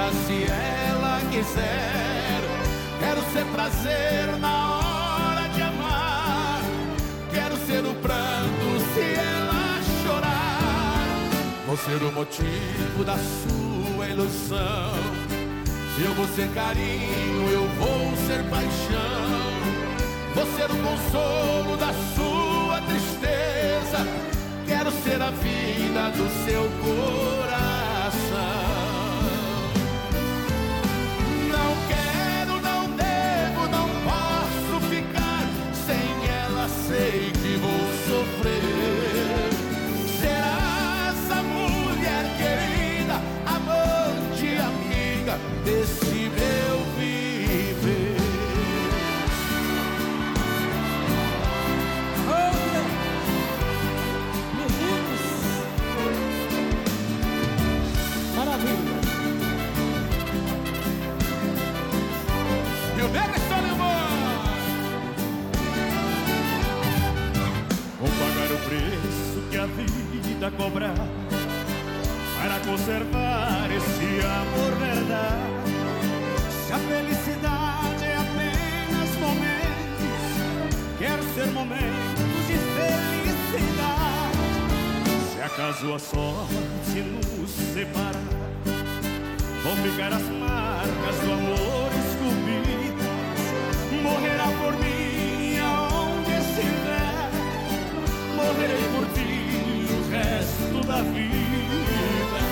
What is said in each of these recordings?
vida se ela quiser. Quero ser prazer na hora de amar. Quero ser o pranto se ela chorar. Vou ser o motivo da sua ilusão. Eu vou ser carinho, eu vou ser paixão. Vou ser o consolo da sua tristeza. Quero ser a vida do seu coração. Não quero, não devo, não posso ficar sem ela, sei que vou sofrer. Serás a mulher querida, amante, amiga desse meu viver. Maravilha. E o Negro está lembrando. Vou pagar o preço que a vida cobrar para conservar esse amor verdade. Se a felicidade é apenas momentos, quero ser momentos de felicidade. Se acaso a sorte nos separar, vão ficar as marcas do amor esculpidas. Morrerá por mim aonde estiver, morrerei por ti o resto da vida.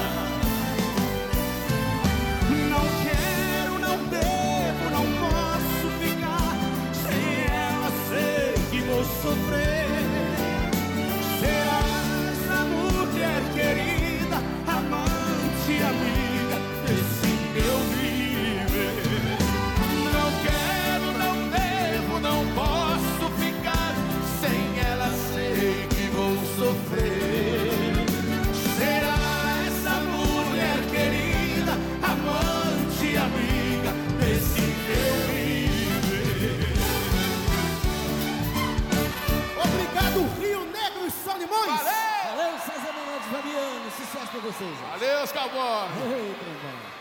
Não quero, não devo, não posso ficar sem ela, sei que vou sofrer. Serás a mulher querida, amante, amiga desse meu viver. Não quero, não devo, não posso ficar sem ela, sei que vou sofrer. Será essa mulher querida, amante, amiga desse meu viver. Obrigado, Rio Negro e Solimões. Valeu! Valeu, César Menezes, Fabiano. Sucesso pra vocês. Valeu, cowboy! Eita, irmão.